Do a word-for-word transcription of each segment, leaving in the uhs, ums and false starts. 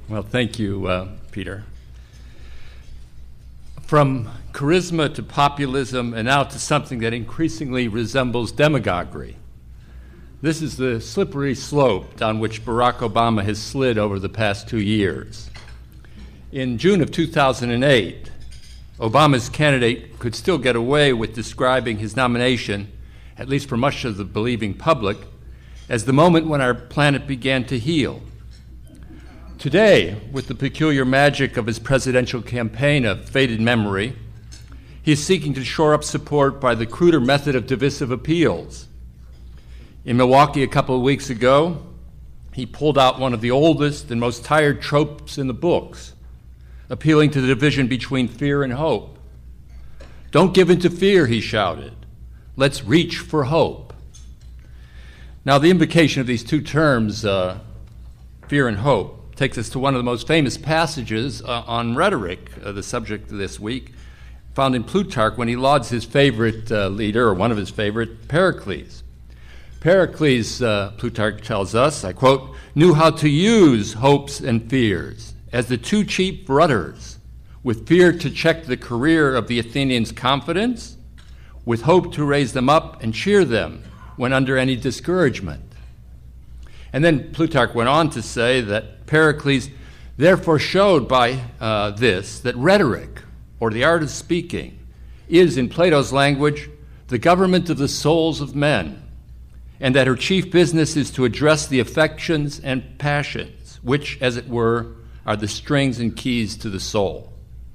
Well, thank you, uh, Peter. From charisma to populism and now to something that increasingly resembles demagoguery. This is the slippery slope down which Barack Obama has slid over the past two years. In June of two thousand eight, Obama's candidate could still get away with describing his nomination, at least for much of the believing public, as the moment when our planet began to heal. Today, with the peculiar magic of his presidential campaign of faded memory, he is seeking to shore up support by the cruder method of divisive appeals. In Milwaukee a couple of weeks ago, he pulled out one of the oldest and most tired tropes in the books, appealing to the division between fear and hope. "Don't give in to fear," he shouted. "Let's reach for hope." Now, the invocation of these two terms, uh, fear and hope, takes us to one of the most famous passages uh, on rhetoric, uh, the subject of this week, found in Plutarch when he lauds his favorite uh, leader, or one of his favorite, Pericles. Pericles, uh, Plutarch tells us, I quote, "knew how to use hopes and fears as the two chief rudders, with fear to check the career of the Athenians' confidence, with hope to raise them up and cheer them when under any discouragement." And then Plutarch went on to say that Pericles therefore showed by uh, this that rhetoric, or the art of speaking, is, in Plato's language, the government of the souls of men, and that her chief business is to address the affections and passions, which, as it were, are the strings and keys to the soul.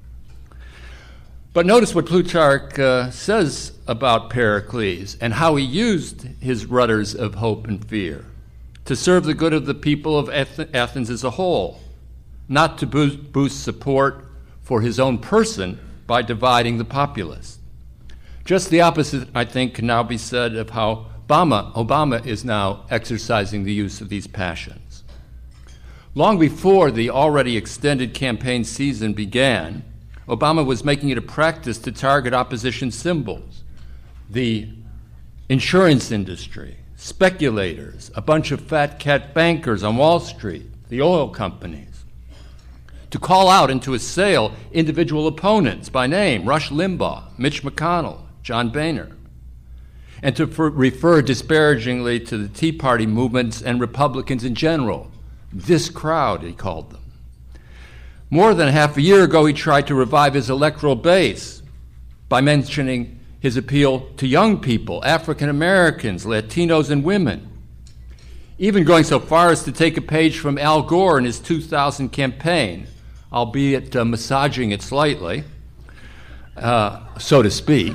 But notice what Plutarch uh, says about Pericles and how he used his rudders of hope and fear to serve the good of the people of Athens as a whole, not to boost, boost support for his own person by dividing the populace. Just the opposite, I think, can now be said of how Obama, Obama is now exercising the use of these passions. Long before the already extended campaign season began, Obama was making it a practice to target opposition symbols, the insurance industry, speculators, a bunch of fat cat bankers on Wall Street, the oil companies, to call out and to assail individual opponents by name, Rush Limbaugh, Mitch McConnell, John Boehner, and to for, refer disparagingly to the Tea Party movements and Republicans in general. This crowd, he called them. More than half a year ago, he tried to revive his electoral base by mentioning his appeal to young people, African Americans, Latinos, and women, even going so far as to take a page from Al Gore in his two thousand campaign, albeit uh, massaging it slightly, uh, so to speak,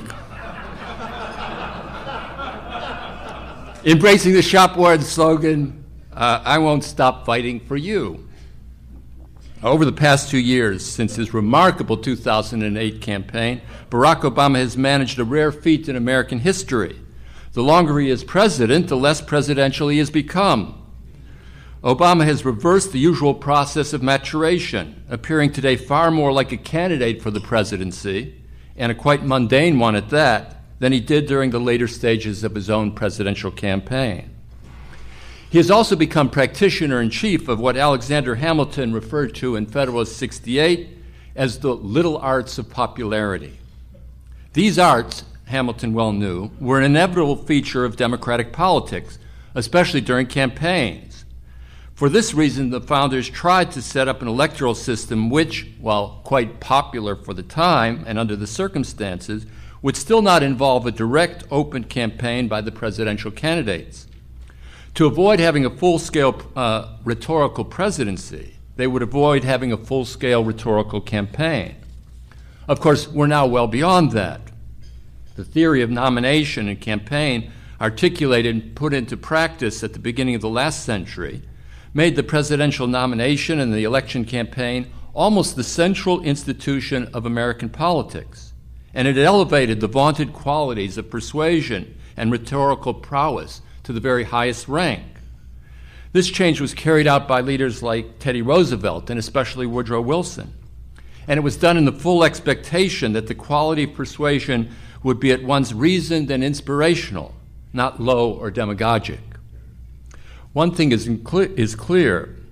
embracing the shop word slogan, uh, "I won't stop fighting for you." Over the past two years, since his remarkable two thousand eight campaign, Barack Obama has managed a rare feat in American history. The longer he is president, the less presidential he has become. Obama has reversed the usual process of maturation, appearing today far more like a candidate for the presidency, and a quite mundane one at that, than he did during the later stages of his own presidential campaign. He has also become practitioner-in-chief of what Alexander Hamilton referred to in Federalist sixty-eight as the little arts of popularity. These arts, Hamilton well knew, were an inevitable feature of democratic politics, especially during campaigns. For this reason, the founders tried to set up an electoral system which, while quite popular for the time and under the circumstances, would still not involve a direct, open campaign by the presidential candidates. To avoid having a full-scale uh, rhetorical presidency, they would avoid having a full-scale rhetorical campaign. Of course, we're now well beyond that. The theory of nomination and campaign, articulated and put into practice at the beginning of the last century, made the presidential nomination and the election campaign almost the central institution of American politics, and it elevated the vaunted qualities of persuasion and rhetorical prowess to the very highest rank. This change was carried out by leaders like Teddy Roosevelt and especially Woodrow Wilson. And it was done in the full expectation that the quality of persuasion would be at once reasoned and inspirational, not low or demagogic. One thing is, is clear. The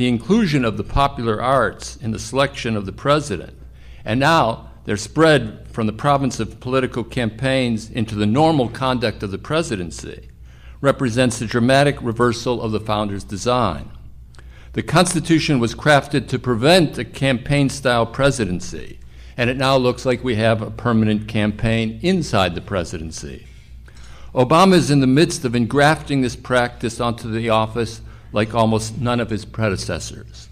the inclusion of the popular arts in the selection of the president, and now they're spread from the province of political campaigns into the normal conduct of the presidency, represents a dramatic reversal of the founders' design. The Constitution was crafted to prevent a campaign-style presidency, and it now looks like we have a permanent campaign inside the presidency. Obama is in the midst of engrafting this practice onto the office like almost none of his predecessors.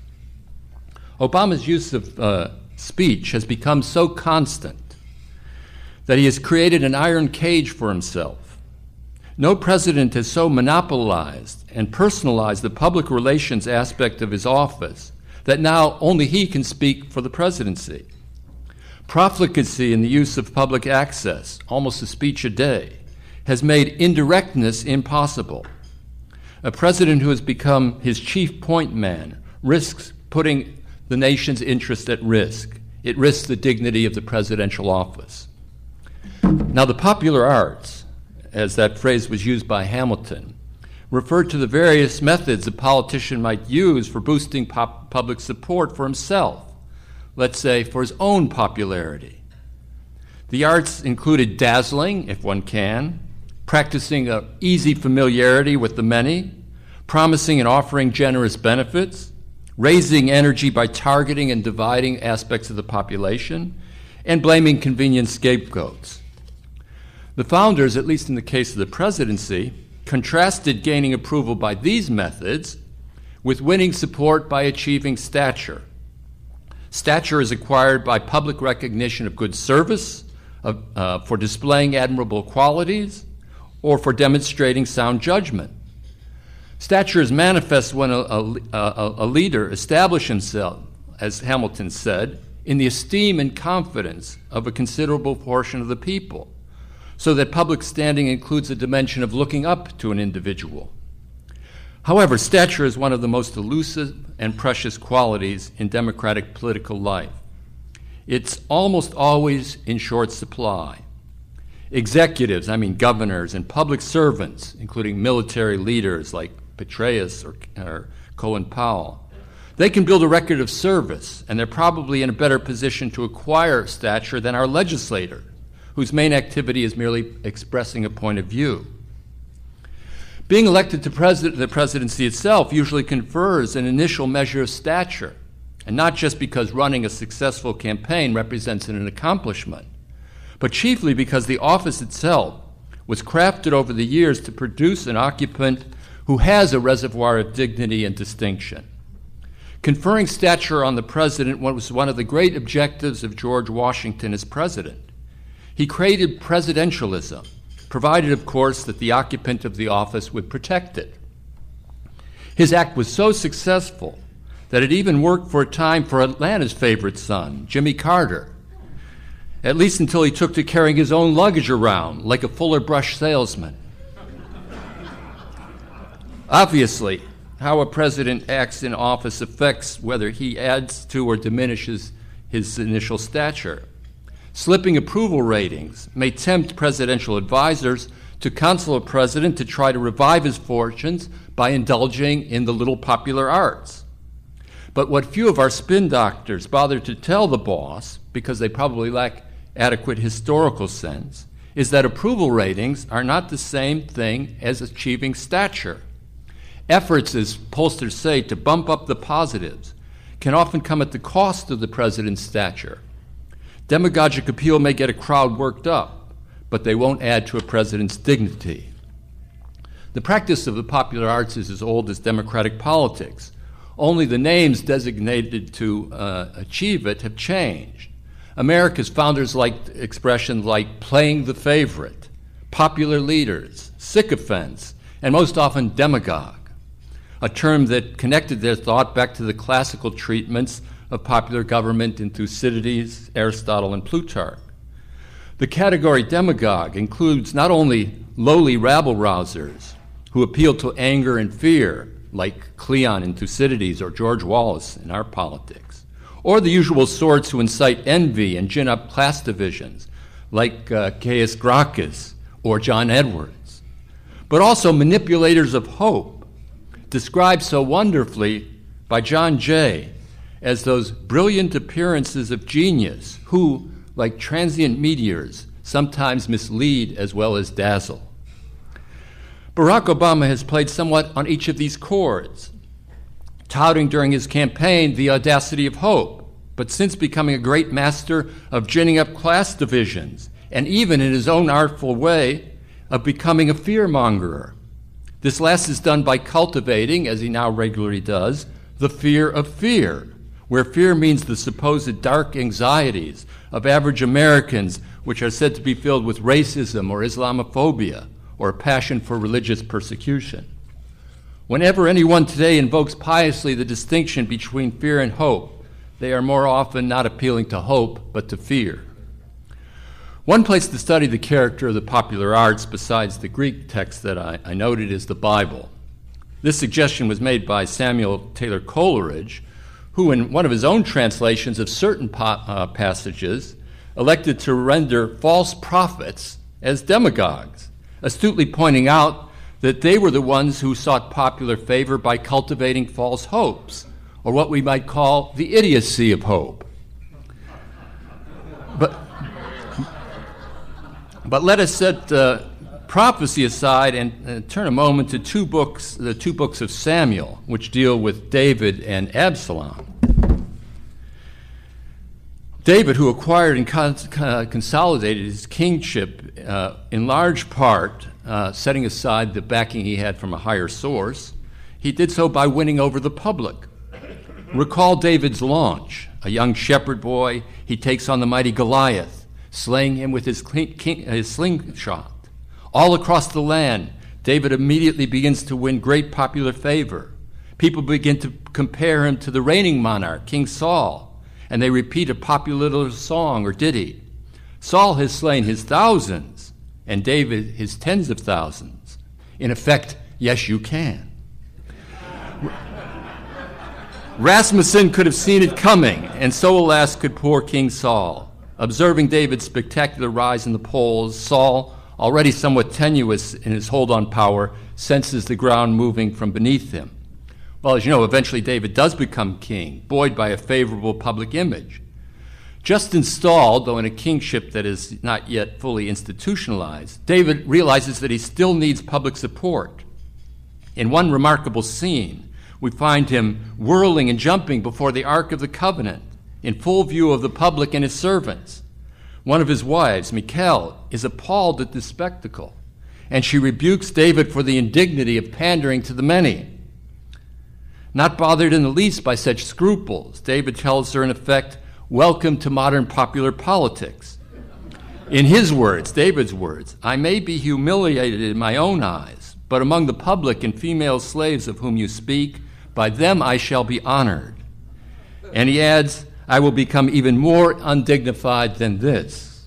Obama's use of uh, speech has become so constant that he has created an iron cage for himself. No president has so monopolized and personalized the public relations aspect of his office that now only he can speak for the presidency. Profligacy in the use of public access, almost a speech a day, has made indirectness impossible. A president who has become his chief point man risks putting the nation's interest at risk. It risks the dignity of the presidential office. Now, the popular arts, as that phrase was used by Hamilton, referred to the various methods a politician might use for boosting pop- public support for himself, let's say for his own popularity. The arts included dazzling, if one can, practicing an easy familiarity with the many, promising and offering generous benefits, raising energy by targeting and dividing aspects of the population, and blaming convenient scapegoats. The founders, at least in the case of the presidency, contrasted gaining approval by these methods with winning support by achieving stature. Stature is acquired by public recognition of good service, of, uh, for displaying admirable qualities, or for demonstrating sound judgment. Stature is manifest when a, a, a, a leader establishes himself, as Hamilton said, in the esteem and confidence of a considerable portion of the people, so that public standing includes a dimension of looking up to an individual. However, stature is one of the most elusive and precious qualities in democratic political life. It's almost always in short supply. Executives, I mean governors, and public servants, including military leaders like Petraeus or, or Colin Powell, they can build a record of service, and they're probably in a better position to acquire stature than our legislator, whose main activity is merely expressing a point of view. Being elected to president, the presidency itself usually confers an initial measure of stature, and not just because running a successful campaign represents an accomplishment, but chiefly because the office itself was crafted over the years to produce an occupant who has a reservoir of dignity and distinction. Conferring stature on the president was one of the great objectives of George Washington as president. He created presidentialism, provided, of course, that the occupant of the office would protect it. His act was so successful that it even worked for a time for Atlanta's favorite son, Jimmy Carter, at least until he took to carrying his own luggage around like a Fuller Brush salesman. Obviously, how a president acts in office affects whether he adds to or diminishes his initial stature. Slipping approval ratings may tempt presidential advisors to counsel a president to try to revive his fortunes by indulging in the little popular arts. But what few of our spin doctors bother to tell the boss, because they probably lack adequate historical sense, is that approval ratings are not the same thing as achieving stature. Efforts, as pollsters say, to bump up the positives can often come at the cost of the president's stature. Demagogic appeal may get a crowd worked up, but they won't add to a president's dignity. The practice of the popular arts is as old as democratic politics. Only the names designated to uh, achieve it have changed. America's founders liked expressions like playing the favorite, popular leaders, sycophants, and most often demagogue, a term that connected their thought back to the classical treatments of popular government in Thucydides, Aristotle, and Plutarch. The category demagogue includes not only lowly rabble-rousers who appeal to anger and fear, like Cleon in Thucydides or George Wallace in our politics, or the usual sorts who incite envy and gin up class divisions, like uh, Gaius Gracchus or John Edwards, but also manipulators of hope, described so wonderfully by John Jay as those brilliant appearances of genius who, like transient meteors, sometimes mislead as well as dazzle. Barack Obama has played somewhat on each of these chords, touting during his campaign the audacity of hope, but since becoming a great master of ginning up class divisions, and even in his own artful way of becoming a fear-mongerer. This last is done by cultivating, as he now regularly does, the fear of fear, where fear means the supposed dark anxieties of average Americans, which are said to be filled with racism or Islamophobia or a passion for religious persecution. Whenever anyone today invokes piously the distinction between fear and hope, they are more often not appealing to hope, but to fear. One place to study the character of the popular arts besides the Greek text that I, I noted is the Bible. This suggestion was made by Samuel Taylor Coleridge, who in one of his own translations of certain po- uh, passages elected to render false prophets as demagogues, astutely pointing out that they were the ones who sought popular favor by cultivating false hopes, or what we might call the idiocy of hope. But, but let us set uh, prophecy aside and uh, turn a moment to two books, the two books of Samuel, which deal with David and Absalom. David, who acquired and con- uh, consolidated his kingship uh, in large part, uh, setting aside the backing he had from a higher source, he did so by winning over the public. Recall David's launch. A young shepherd boy, he takes on the mighty Goliath, slaying him with his, king, king, his slingshot. All across the land, David immediately begins to win great popular favor. People begin to compare him to the reigning monarch, King Saul, and they repeat a popular little song or ditty. Saul has slain his thousands, and David his tens of thousands. In effect, yes, you can. Rasmussen could have seen it coming, and so, alas, could poor King Saul. Observing David's spectacular rise in the polls, Saul, already somewhat tenuous in his hold on power, senses the ground moving from beneath him. Well, as you know, eventually David does become king, buoyed by a favorable public image. Just installed, though in a kingship that is not yet fully institutionalized, David realizes that he still needs public support. In one remarkable scene, we find him whirling and jumping before the Ark of the Covenant, in full view of the public and his servants. One of his wives, Michal, is appalled at this spectacle, and she rebukes David for the indignity of pandering to the many. Not bothered in the least by such scruples, David tells her, in effect, "Welcome to modern popular politics." In his words, David's words, "I may be humiliated in my own eyes, but among the public and female slaves of whom you speak, by them I shall be honored." And he adds, "I will become even more undignified than this."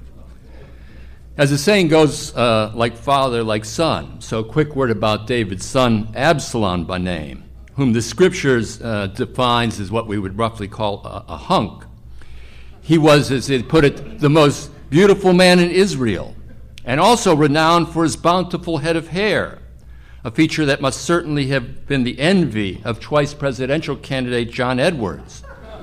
As the saying goes, uh, like father, like son. So a quick word about David's son, Absalom by name, whom the scriptures uh, defines as what we would roughly call a, a hunk. He was, as it put it, the most beautiful man in Israel, and also renowned for his bountiful head of hair, a feature that must certainly have been the envy of twice presidential candidate John Edwards,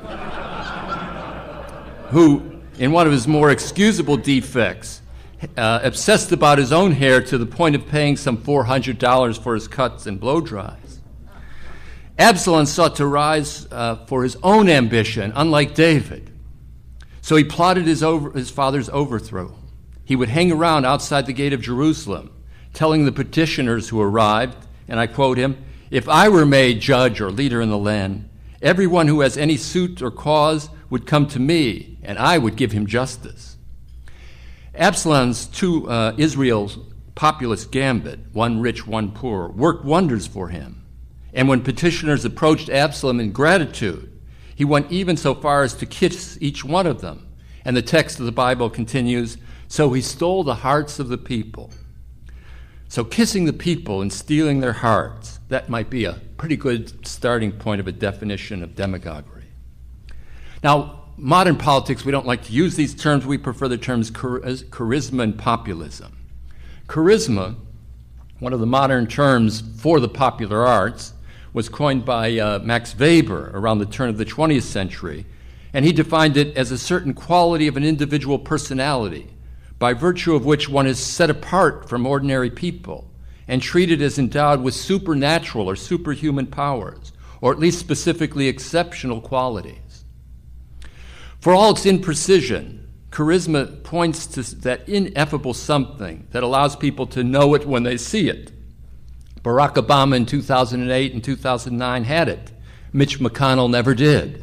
who, in one of his more excusable defects, uh, obsessed about his own hair to the point of paying some four hundred dollars for his cuts and blow-dries. Absalom sought to rise uh, for his own ambition, unlike David. So he plotted his, over, his father's overthrow. He would hang around outside the gate of Jerusalem, telling the petitioners who arrived, and I quote him, "If I were made judge or leader in the land, everyone who has any suit or cause would come to me, and I would give him justice." Absalom's two uh, Israel's populous gambit, one rich, one poor, worked wonders for him. And when petitioners approached Absalom in gratitude, he went even so far as to kiss each one of them. And the text of the Bible continues, "So he stole the hearts of the people." So kissing the people and stealing their hearts, that might be a pretty good starting point of a definition of demagoguery. Now, modern politics, we don't like to use these terms. We prefer the terms char- charisma and populism. Charisma, one of the modern terms for the popular arts, was coined by uh, Max Weber around the turn of the twentieth century, and he defined it as a certain quality of an individual personality, by virtue of which one is set apart from ordinary people and treated as endowed with supernatural or superhuman powers, or at least specifically exceptional qualities. For all its imprecision, charisma points to that ineffable something that allows people to know it when they see it. Barack Obama in two thousand eight and two thousand nine had it. Mitch McConnell never did.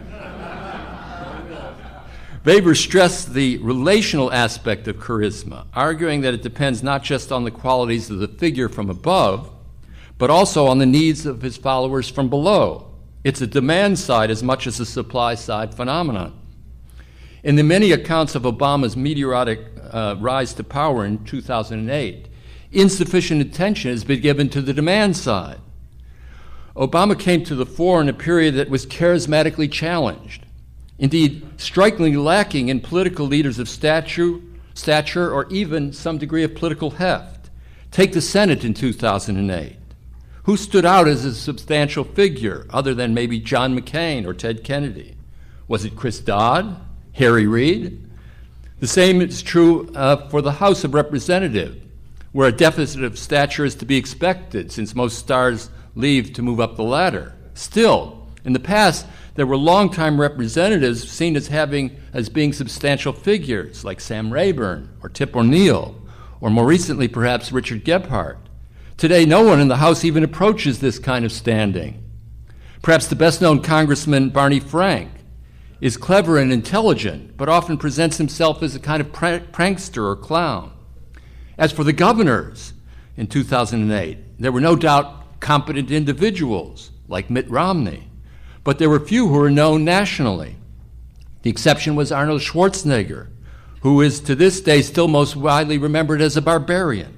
Weber stressed the relational aspect of charisma, arguing that it depends not just on the qualities of the figure from above, but also on the needs of his followers from below. It's a demand side as much as a supply side phenomenon. In the many accounts of Obama's meteoric uh, rise to power in two thousand eight, insufficient attention has been given to the demand side. Obama came to the fore in a period that was charismatically challenged, indeed strikingly lacking in political leaders of stature, stature or even some degree of political heft. Take the Senate in two thousand eight. Who stood out as a substantial figure other than maybe John McCain or Ted Kennedy? Was it Chris Dodd? Harry Reid? The same is true uh, for the House of Representatives, where a deficit of stature is to be expected since most stars leave to move up the ladder. Still, in the past, there were longtime representatives seen as having as being substantial figures like Sam Rayburn or Tip O'Neill, or more recently perhaps Richard Gephardt. Today, no one in the House even approaches this kind of standing. Perhaps the best-known Congressman Barney Frank is clever and intelligent, but often presents himself as a kind of prank- prankster or clown. As for the governors in two thousand eight, there were no doubt competent individuals like Mitt Romney, but there were few who were known nationally. The exception was Arnold Schwarzenegger, who is to this day still most widely remembered as a barbarian.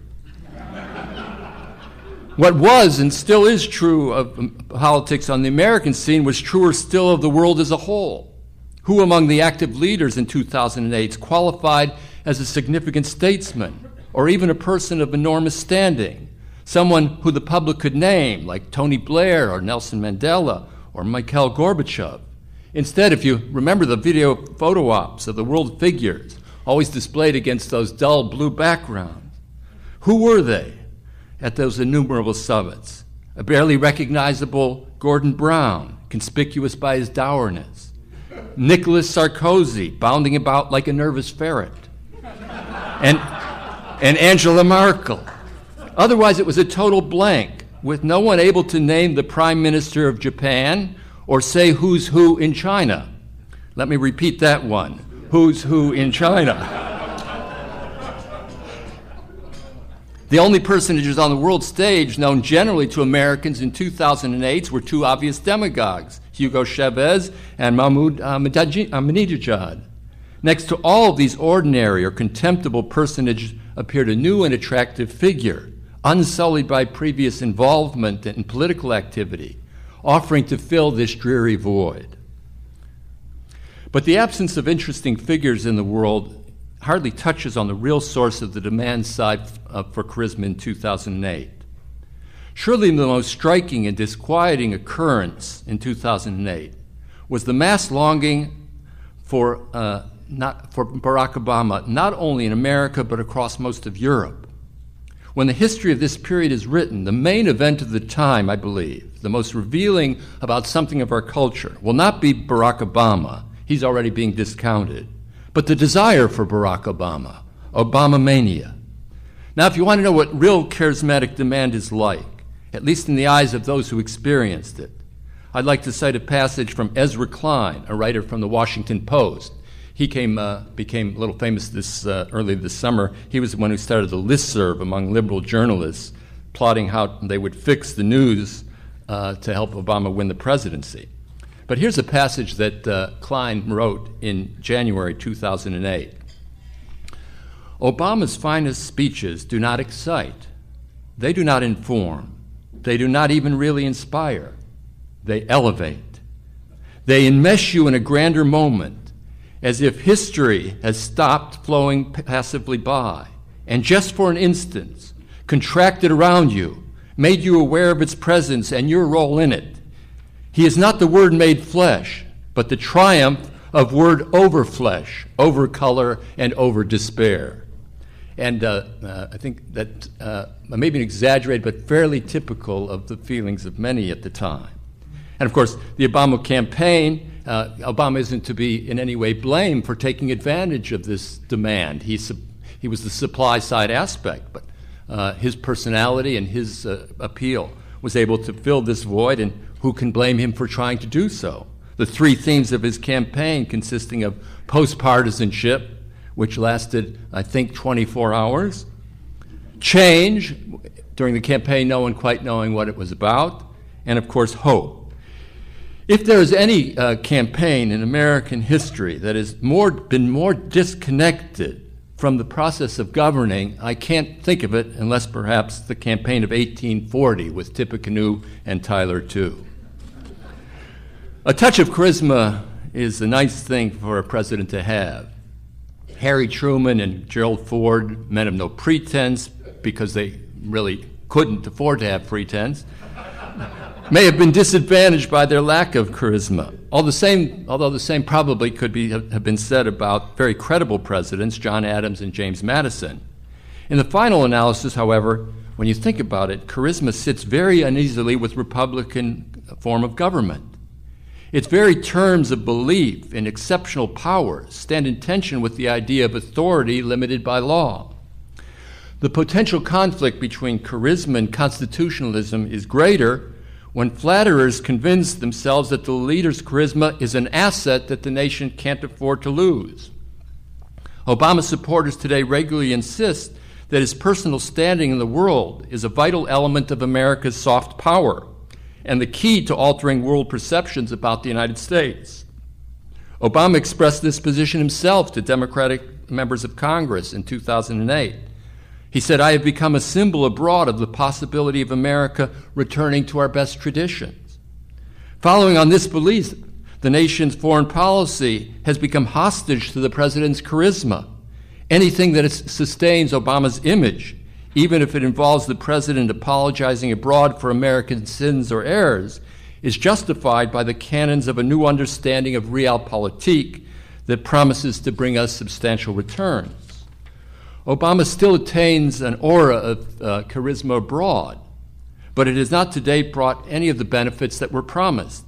What was and still is true of politics on the American scene was truer still of the world as a whole. Who among the active leaders in two thousand eight qualified as a significant statesman, or even a person of enormous standing, someone who the public could name, like Tony Blair or Nelson Mandela or Mikhail Gorbachev? Instead, if you remember the video photo ops of the world figures, always displayed against those dull blue backgrounds, who were they at those innumerable summits? A barely recognizable Gordon Brown, conspicuous by his dourness. Nicolas Sarkozy, bounding about like a nervous ferret. And, and Angela Merkel. Otherwise, it was a total blank, with no one able to name the Prime Minister of Japan or say who's who in China. Let me repeat that one. Who's who in China? The only personages on the world stage known generally to Americans in two thousand eight were two obvious demagogues, Hugo Chavez and Mahmoud Ahmadinejad. Next to all of these ordinary or contemptible personages appeared a new and attractive figure, unsullied by previous involvement in political activity, offering to fill this dreary void. But the absence of interesting figures in the world hardly touches on the real source of the demand side uh, for charisma in two thousand eight. Surely the most striking and disquieting occurrence in two thousand eight was the mass longing for, uh, not, for Barack Obama, not only in America but across most of Europe. When the history of this period is written, the main event of the time, I believe, the most revealing about something of our culture, will not be Barack Obama. He's already being discounted. But the desire for Barack Obama, Obama-mania. Now, if you want to know what real charismatic demand is like, at least in the eyes of those who experienced it, I'd like to cite a passage from Ezra Klein, a writer from the Washington Post. He came, uh, became a little famous this uh, early this summer. He was the one who started the listserv among liberal journalists, plotting how they would fix the news uh, to help Obama win the presidency. But here's a passage that uh, Klein wrote in January two thousand eight. Obama's finest speeches do not excite. They do not inform. They do not even really inspire. They elevate. They enmesh you in a grander moment, as if history has stopped flowing passively by, and just for an instant, contracted around you, made you aware of its presence and your role in it. He is not the Word made flesh, but the triumph of Word over flesh, over color, and over despair. And uh, uh, I think that uh, maybe exaggerated, but fairly typical of the feelings of many at the time. And of course, the Obama campaign, uh, Obama isn't to be in any way blamed for taking advantage of this demand. He, su- he was the supply side aspect, but uh, his personality and his uh, appeal was able to fill this void, and who can blame him for trying to do so? The three themes of his campaign consisting of post-partisanship, which lasted, I think, twenty-four hours. Change, during the campaign, no one quite knowing what it was about. And, of course, hope. If there is any uh, campaign in American history that has more, been more disconnected from the process of governing, I can't think of it unless perhaps the campaign of eighteen forty with Tippecanoe and Tyler two. A touch of charisma is a nice thing for a president to have. Harry Truman and Gerald Ford, men of no pretense, because they really couldn't afford to have pretense, may have been disadvantaged by their lack of charisma. All the same, although the same probably could be, have been said about very credible presidents, John Adams and James Madison. In the final analysis, however, when you think about it, charisma sits very uneasily with Republican form of government. Its very terms of belief in exceptional powers stand in tension with the idea of authority limited by law. The potential conflict between charisma and constitutionalism is greater when flatterers convince themselves that the leader's charisma is an asset that the nation can't afford to lose. Obama supporters today regularly insist that his personal standing in the world is a vital element of America's soft power and the key to altering world perceptions about the United States. Obama expressed this position himself to Democratic members of Congress in two thousand eight. He said, "I have become a symbol abroad of the possibility of America returning to our best traditions." Following on this belief, the nation's foreign policy has become hostage to the president's charisma. Anything that sustains Obama's image, even if it involves the president apologizing abroad for American sins or errors, is justified by the canons of a new understanding of realpolitik that promises to bring us substantial returns. Obama still attains an aura of uh, charisma abroad, but it has not to date brought any of the benefits that were promised.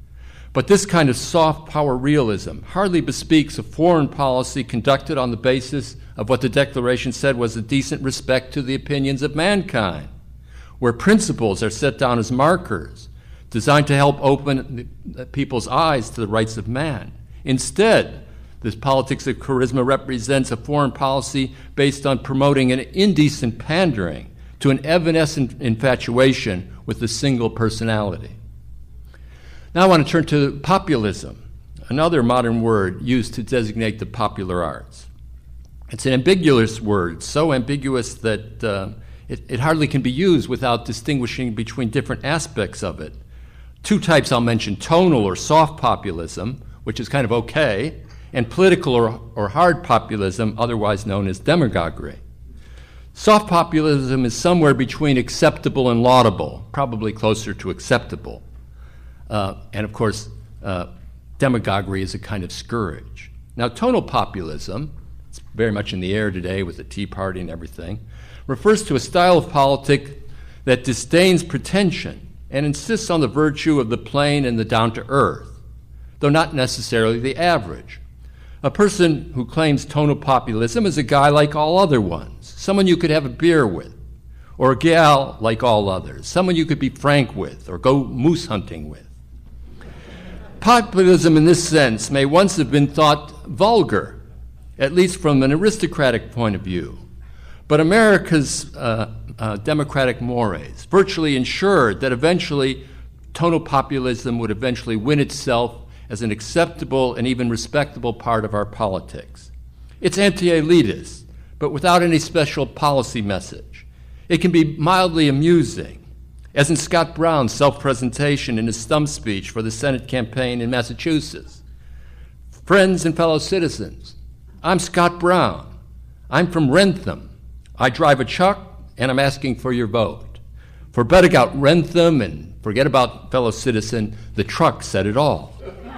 But this kind of soft power realism hardly bespeaks a foreign policy conducted on the basis of what the Declaration said was a decent respect to the opinions of mankind, where principles are set down as markers designed to help open people's eyes to the rights of man. Instead, this politics of charisma represents a foreign policy based on promoting an indecent pandering to an evanescent infatuation with a single personality. Now I want to turn to populism, another modern word used to designate the popular arts. It's an ambiguous word, so ambiguous that uh, it, it hardly can be used without distinguishing between different aspects of it. Two types I'll mention: tonal or soft populism, which is kind of okay, and political or, or hard populism, otherwise known as demagoguery. Soft populism is somewhere between acceptable and laudable, probably closer to acceptable. Uh, and of course, uh, demagoguery is a kind of scourge. Now, tonal populism, it's very much in the air today with the Tea Party and everything, refers to a style of politics that disdains pretension and insists on the virtue of the plain and the down-to-earth, though not necessarily the average. A person who claims tonal populism is a guy like all other ones, someone you could have a beer with, or a gal like all others, someone you could be frank with or go moose hunting with. Populism in this sense may once have been thought vulgar, at least from an aristocratic point of view. But America's uh, uh, democratic mores virtually ensured that eventually tonal populism would eventually win itself as an acceptable and even respectable part of our politics. It's anti-elitist, but without any special policy message. It can be mildly amusing, as in Scott Brown's self-presentation in his stump speech for the Senate campaign in Massachusetts. Friends and fellow citizens, I'm Scott Brown. I'm from Rentham. I drive a truck, and I'm asking for your vote. For Beddogout Wrentham and forget about fellow citizen, the truck said it all.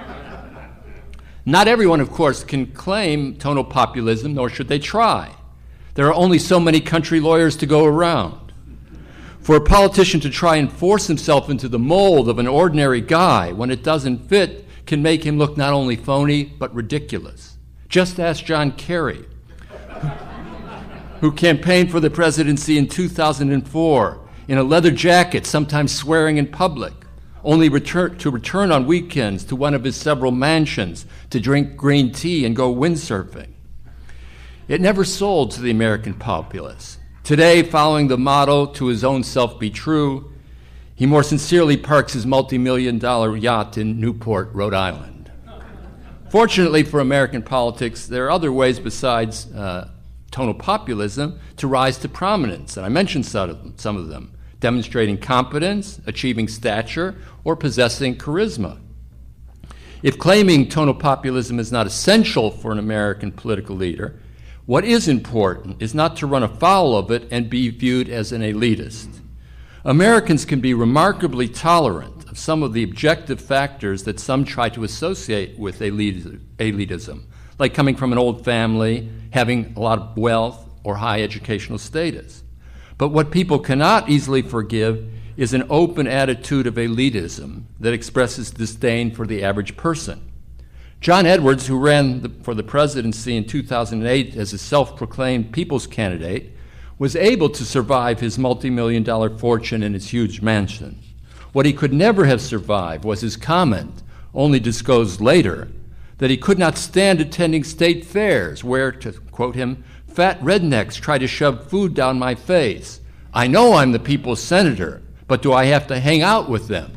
Not everyone, of course, can claim tonal populism, nor should they try. There are only so many country lawyers to go around. For a politician to try and force himself into the mold of an ordinary guy when it doesn't fit can make him look not only phony, but ridiculous. Just ask John Kerry, who campaigned for the presidency in two thousand four in a leather jacket, sometimes swearing in public, only return, to return on weekends to one of his several mansions to drink green tea and go windsurfing. It never sold to the American populace. Today, following the motto, "To his own self be true," he more sincerely parks his multi-million dollar yacht in Newport, Rhode Island. Fortunately for American politics, there are other ways besides uh, tonal populism to rise to prominence, and I mentioned some of them, some of them, demonstrating competence, achieving stature, or possessing charisma. If claiming tonal populism is not essential for an American political leader, what is important is not to run afoul of it and be viewed as an elitist. Americans can be remarkably tolerant of some of the objective factors that some try to associate with elitism, like coming from an old family, having a lot of wealth, or high educational status. But what people cannot easily forgive is an open attitude of elitism that expresses disdain for the average person. John Edwards, who ran the, for the presidency in two thousand eight as a self-proclaimed people's candidate, was able to survive his multi-million dollar fortune in his huge mansion. What he could never have survived was his comment, only disclosed later, that he could not stand attending state fairs where, to quote him, "fat rednecks try to shove food down my face. I know I'm the people's senator, but do I have to hang out with them?"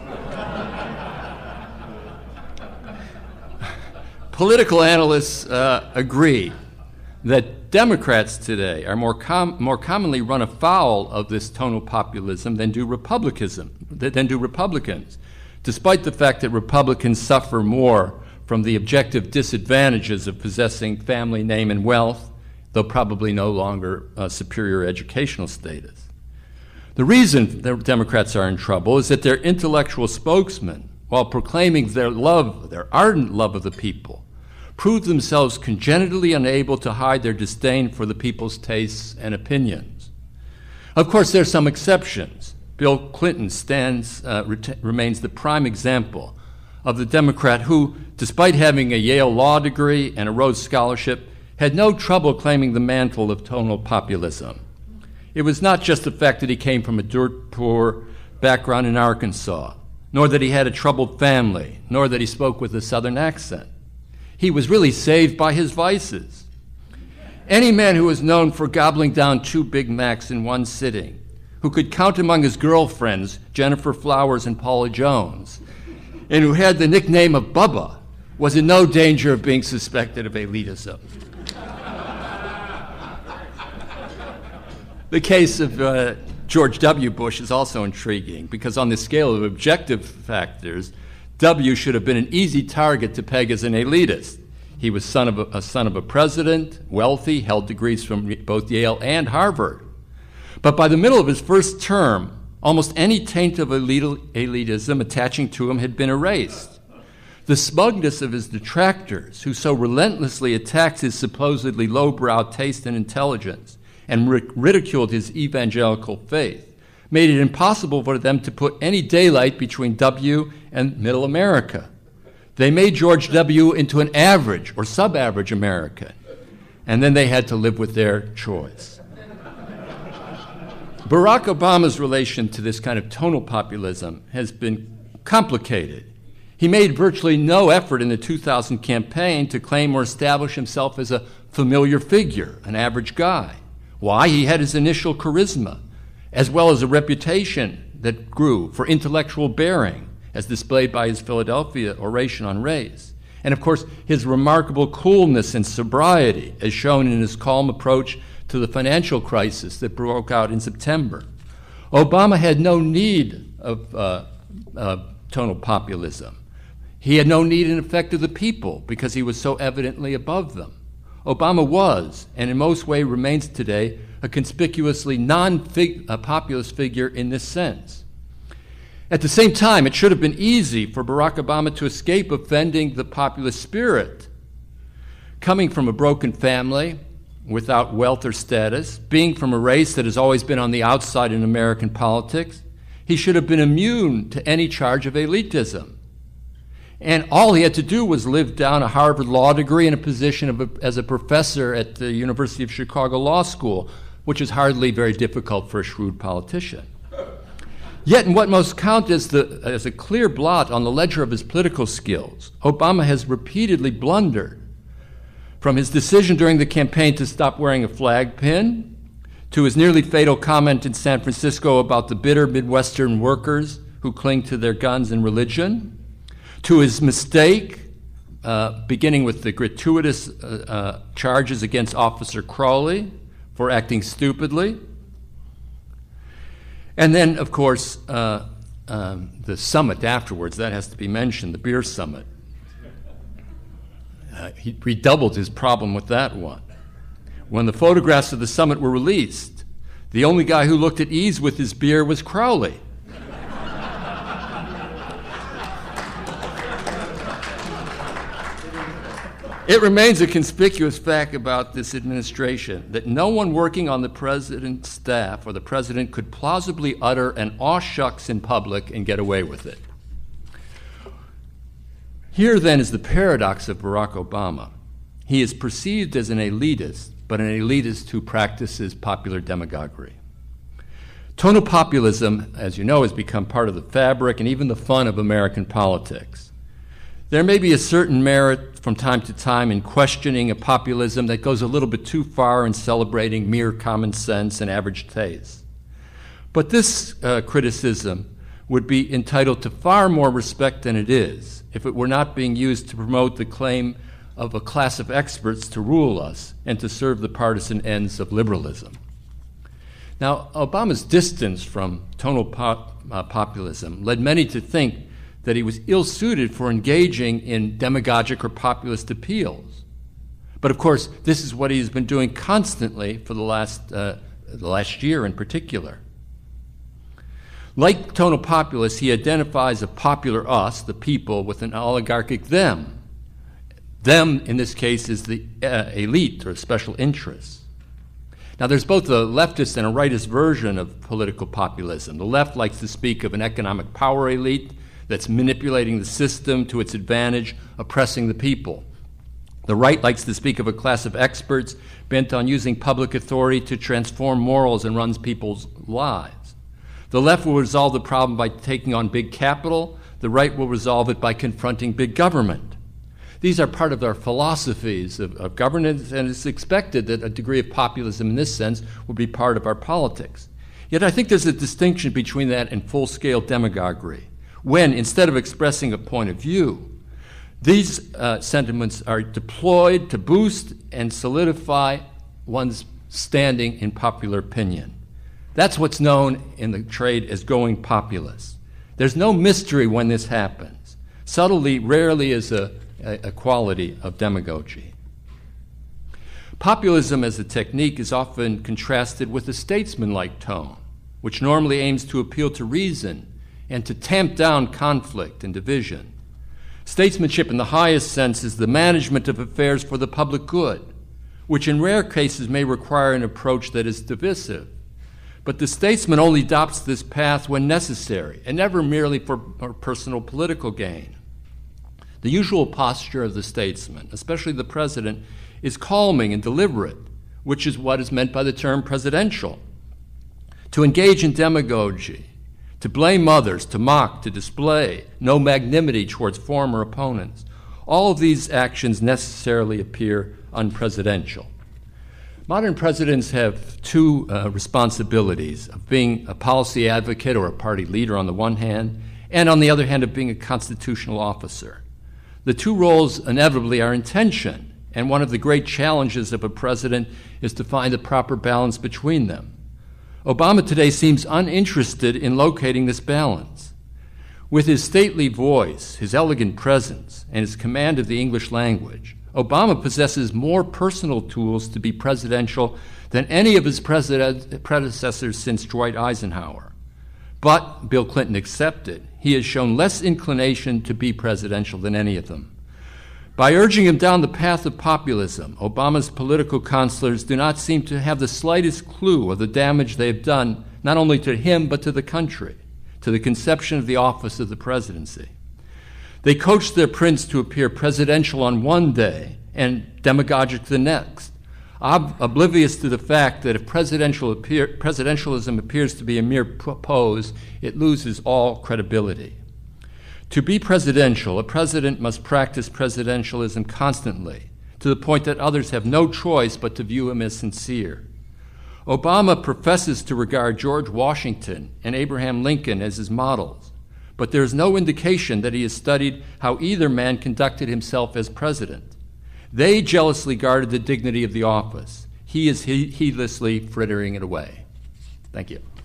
Political analysts uh, agree that Democrats today are more, com- more commonly run afoul of this tonal populism than do Republicanism, than do Republicans, despite the fact that Republicans suffer more from the objective disadvantages of possessing family name and wealth, though probably no longer uh, superior educational status. The reason the Democrats are in trouble is that their intellectual spokesmen, while proclaiming their love, their ardent love of the people, prove themselves congenitally unable to hide their disdain for the people's tastes and opinions. Of course, there are some exceptions. Bill Clinton stands, uh, ret- remains the prime example of the Democrat who, despite having a Yale law degree and a Rhodes Scholarship, had no trouble claiming the mantle of tonal populism. It was not just the fact that he came from a dirt poor background in Arkansas, nor that he had a troubled family, nor that he spoke with a Southern accent. He was really saved by his vices. Any man who was known for gobbling down two Big Macs in one sitting, who could count among his girlfriends Jennifer Flowers and Paula Jones, and who had the nickname of Bubba, was in no danger of being suspected of elitism. The case of uh, George W. Bush is also intriguing because on the scale of objective factors, W. should have been an easy target to peg as an elitist. He was son of a, a son of a president, wealthy, held degrees from both Yale and Harvard. But by the middle of his first term, almost any taint of elitism attaching to him had been erased. The smugness of his detractors, who so relentlessly attacked his supposedly lowbrow taste and intelligence and ridiculed his evangelical faith, made it impossible for them to put any daylight between W and middle America. They made George W. into an average or sub-average American, and then they had to live with their choice. Barack Obama's relation to this kind of tonal populism has been complicated. He made virtually no effort in the two thousand campaign to claim or establish himself as a familiar figure, an average guy. Why? He had his initial charisma, as well as a reputation that grew for intellectual bearing, as displayed by his Philadelphia oration on race. And of course, his remarkable coolness and sobriety, as shown in his calm approach to the financial crisis that broke out in September. Obama had no need of uh, uh, tonal populism. He had no need, in effect, of the people because he was so evidently above them. Obama was, and in most ways remains today, a conspicuously non-populist figure in this sense. At the same time, it should have been easy for Barack Obama to escape offending the populist spirit. Coming from a broken family, without wealth or status, being from a race that has always been on the outside in American politics, he should have been immune to any charge of elitism. And all he had to do was live down a Harvard law degree and a position of a, as a professor at the University of Chicago Law School, which is hardly very difficult for a shrewd politician. Yet in what most count as, the, as a clear blot on the ledger of his political skills, Obama has repeatedly blundered. From his decision during the campaign to stop wearing a flag pin, to his nearly fatal comment in San Francisco about the bitter Midwestern workers who cling to their guns and religion, to his mistake, uh, beginning with the gratuitous uh, uh, charges against Officer Crowley for acting stupidly, and then, of course, uh, um, the summit afterwards, that has to be mentioned, the beer summit. Uh, he redoubled his problem with that one. When the photographs of the summit were released, the only guy who looked at ease with his beer was Crowley. It remains a conspicuous fact about this administration that no one working on the president's staff or the president could plausibly utter an aw shucks in public and get away with it. Here, then, is the paradox of Barack Obama. He is perceived as an elitist, but an elitist who practices popular demagoguery. Tonal populism, as you know, has become part of the fabric and even the fun of American politics. There may be a certain merit from time to time in questioning a populism that goes a little bit too far in celebrating mere common sense and average taste. But this uh, criticism would be entitled to far more respect than it is if it were not being used to promote the claim of a class of experts to rule us and to serve the partisan ends of liberalism. Now, Obama's distance from tonal pop, uh, populism led many to think that he was ill-suited for engaging in demagogic or populist appeals. But of course, this is what he's been doing constantly for the last, uh, the last year in particular. Like tonal populists, he identifies a popular us, the people, with an oligarchic them. Them, in this case, is the uh, elite or special interests. Now, there's both a leftist and a rightist version of political populism. The left likes to speak of an economic power elite that's manipulating the system to its advantage, oppressing the people. The right likes to speak of a class of experts bent on using public authority to transform morals and run people's lives. The left will resolve the problem by taking on big capital. The right will resolve it by confronting big government. These are part of their philosophies of, of governance, and it's expected that a degree of populism in this sense will be part of our politics. Yet I think there's a distinction between that and full-scale demagoguery, when, instead of expressing a point of view, these uh, sentiments are deployed to boost and solidify one's standing in popular opinion. That's what's known in the trade as going populist. There's no mystery when this happens. Subtlety rarely is a, a, a quality of demagogy. Populism as a technique is often contrasted with a statesman-like tone, which normally aims to appeal to reason and to tamp down conflict and division. Statesmanship in the highest sense is the management of affairs for the public good, which in rare cases may require an approach that is divisive. But the statesman only adopts this path when necessary, and never merely for personal political gain. The usual posture of the statesman, especially the president, is calming and deliberate, which is what is meant by the term presidential. To engage in demagogy, to blame others, to mock, to display no magnanimity towards former opponents, all of these actions necessarily appear unpresidential. Modern presidents have two uh, responsibilities, of being a policy advocate or a party leader on the one hand, and on the other hand of being a constitutional officer. The two roles inevitably are in tension, and one of the great challenges of a president is to find the proper balance between them. Obama today seems uninterested in locating this balance. With his stately voice, his elegant presence, and his command of the English language, Obama possesses more personal tools to be presidential than any of his president, predecessors since Dwight Eisenhower. But, Bill Clinton accepted, he has shown less inclination to be presidential than any of them. By urging him down the path of populism, Obama's political counselors do not seem to have the slightest clue of the damage they have done not only to him but to the country, to the conception of the office of the presidency. They coach their prince to appear presidential on one day and demagogic the next, ob- oblivious to the fact that if presidential appear- presidentialism appears to be a mere pose, it loses all credibility. To be presidential, a president must practice presidentialism constantly, to the point that others have no choice but to view him as sincere. Obama professes to regard George Washington and Abraham Lincoln as his models, but there is no indication that he has studied how either man conducted himself as president. They jealously guarded the dignity of the office. He is he- heedlessly frittering it away. Thank you.